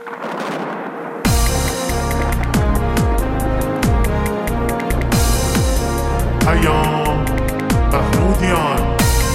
پیام محمودیان.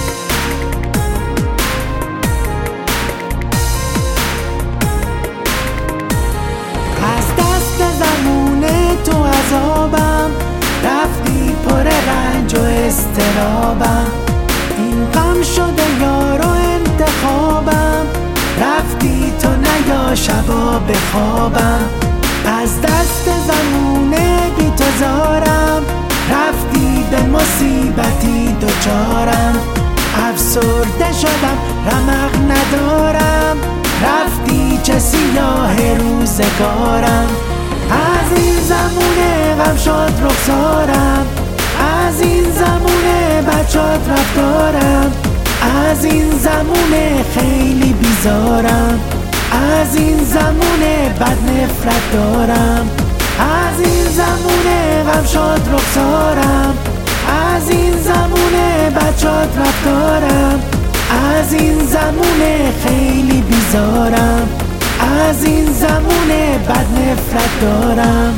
از دست زمون تو عذابم رفتی، پر رنج و استرابم. این غم شده یار و انتخابم، رفتی تو نیا شبا بخوابم. از دست زمون بی تو زارم، رفتی به مصیبتی دوچارم. افسرده شدم رمق ندارم، رفتی چه سیاه روزگارم. از این زمونه غم شد رخسارم، از این زمونه بد شد رفتارم. از این زمونه خیلی بیزارم، از این زمونه بد نفرت دارم. از این زمونه غم شد رخسارم، از این زمونه بد شد رفتارم. از این زمونه خیلی بیزارم، از این زمونه بد نفرت دارم.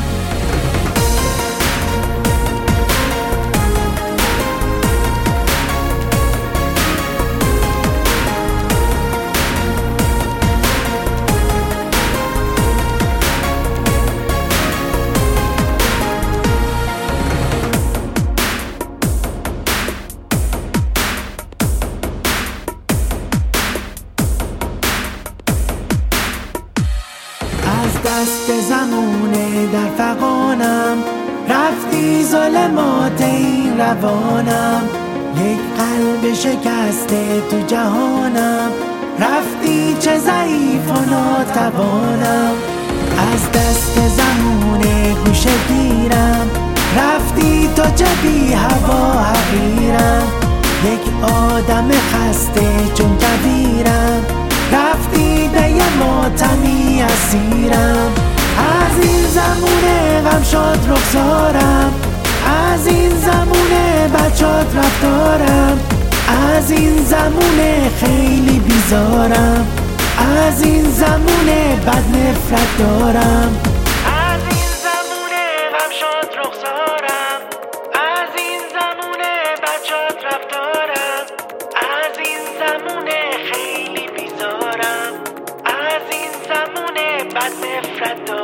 از دست زمونه در فغانم، رفتی ظلمات این روانم. یک قلب شکسته تو جهانم، رفتی چه ضعیف و ناتوانم. از دست زمونه گوشه گیرم، رفتی تو چه بی هوا حقیرم. یک آدم خسته چون کبیرم، رفتی به یه ماتمی اسیرم. از این زمونه غم شد رخسارم، از این زمونه بد شد رفتارم. از این زمونه خیلی بیزارم، از این زمونه بد نفرت دارم. از این زمونه غم شد رخسارم، از این زمونه بد شد رفتارم. از این زمونه خیلی بیزارم، از این زمونه بد نفرت دارم.